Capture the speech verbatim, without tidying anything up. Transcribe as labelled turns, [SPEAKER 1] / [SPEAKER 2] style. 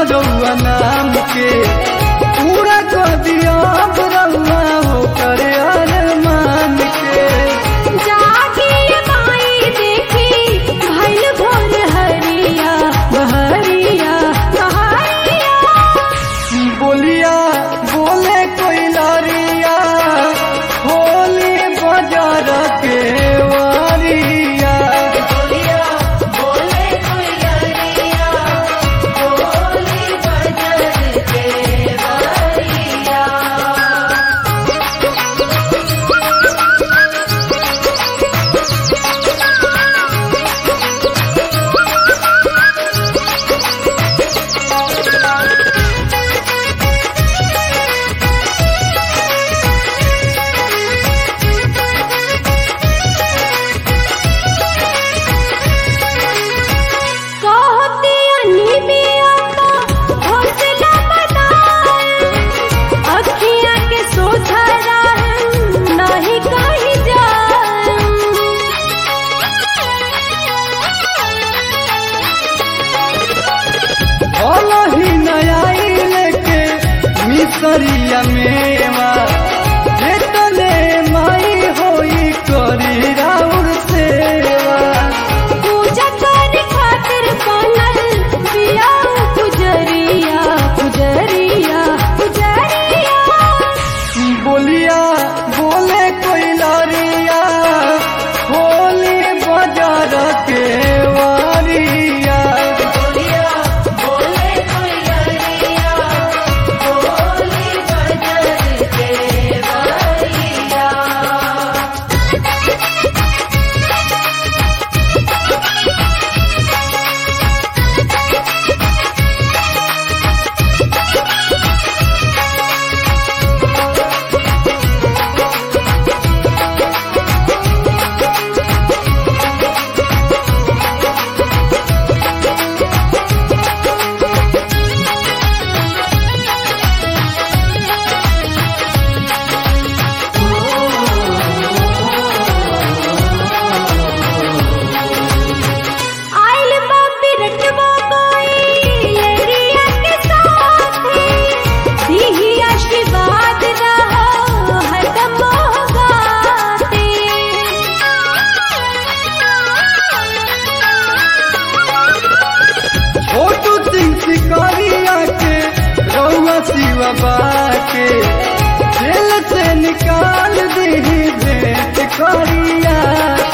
[SPEAKER 1] रउआ नाम के पूरा कर दिया रउआ हो करे अरमान के।
[SPEAKER 2] जागी माई देखी भइल भोर हरिया बहरिया बहरिया।
[SPEAKER 1] बोलिया बोले कोई लरिया होली बाजार के वारिया।
[SPEAKER 2] बोलिया बोले कोई लरिया होली बाजार के बहरिया।
[SPEAKER 1] ही नया लेके मिसरिया मेवा जेतने माई होई करी राउर सेवा।
[SPEAKER 2] पूजा करे खातिर बनल बिया पुजरिया पुजरिया पुजरिया।
[SPEAKER 1] बोलिया बोले कोई लरिया होली बाजार के वारिया।
[SPEAKER 2] बोलिया बोले कोई लरिया होली बाजार के बहरिया। आइल बा बिरटवा कोई लड़िया के साथ दीही आशीर्वाद रहो हरदम गाते।
[SPEAKER 1] छोटू सिंह शिकारिया के रउआ शिवा बाके जेल से निकाल दी भेंट करिया।